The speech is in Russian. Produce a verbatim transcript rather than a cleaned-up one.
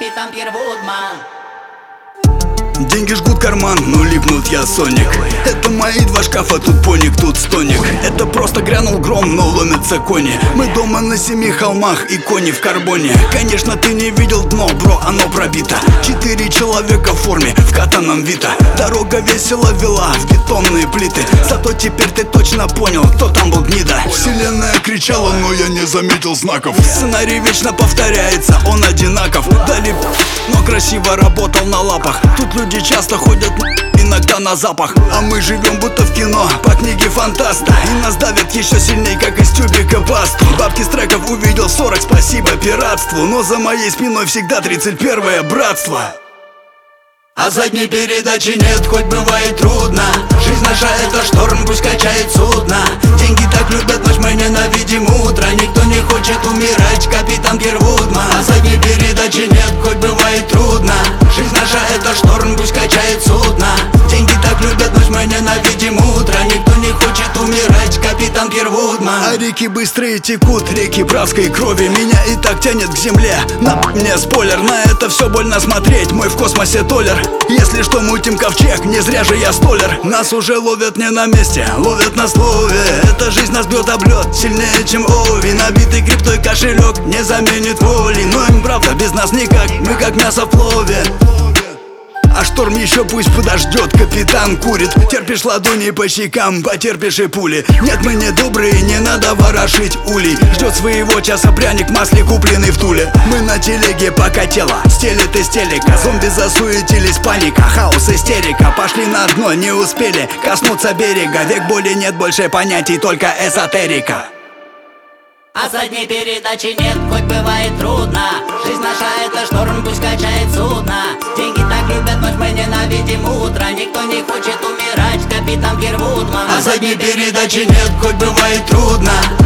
капитан Пьер Вудман. Деньги жгут карман, но липнут я Соник. Это мои два шкафа, тут поник, тут стоник. Это просто грянул гром, но ломятся кони. Мы дома на семи холмах и кони в карбоне. Конечно, ты не видел дно, бро, оно пробито. Четыре человека в форме, в катаном Вита. Дорога весело вела в бетонные плиты. Зато теперь ты точно понял, кто там был гнида. Вселенная кричала, но я не заметил знаков. Сценарий вечно повторяется, он одинаков. Дали но красиво работал на лапах. Тут люди часто ходят иногда на запах. А мы живем будто в кино, по книге фантаста. И нас давят еще сильней, как из тюбика пасту. Бабки с треков увидел сорок, спасибо пиратству. Но за моей спиной всегда тридцать первое братство. А задней передачи нет, хоть бывает трудно. Жизнь наша это шторм, пусть качает судно. Деньги так любят ночь, мы ненавидим утро. Никто не хочет умирать, капитан Пьер Вудман. А задней передачи нет, хоть бывает трудно. Жизнь наша это шторм, пусть качает судно. Деньги так любят ночь, мы ненавидим утро. Никто не хочет умирать, капитан Пьер Вудман. А реки быстрее текут, реки братской крови. Меня и так тянет к земле, на мне спойлер. На это все больно смотреть, мой в космосе толер. Если что, мутим ковчег, не зря же я столер. Нас уже ловят не на месте, ловят на слове. Эта жизнь нас бьет об лед, сильнее чем Ови. Набитый криптой кошелек не заменит воли. Но им правда без нас никак, мы как мясо в плове. А шторм еще пусть подождет, капитан курит. Терпишь ладони по щекам, потерпишь и пули. Нет, мы не добрые, не надо ворошить улей. Ждет своего часа пряник в масле, купленный в Туле. Мы на телеге, пока тело стелет из телека. Зомби засуетились, паника, хаос, истерика. Пошли на дно, не успели коснуться берега. Век боли, нет больше понятий, только эзотерика. А задней передачи нет, хоть бывает трудно. Жизнь наша это шторм, пусть качает судно. Деньги так любят ночь, мы ненавидим утро. Никто не хочет умирать, капитан Пьер Вудман. А задней передачи нет, хоть бывает трудно.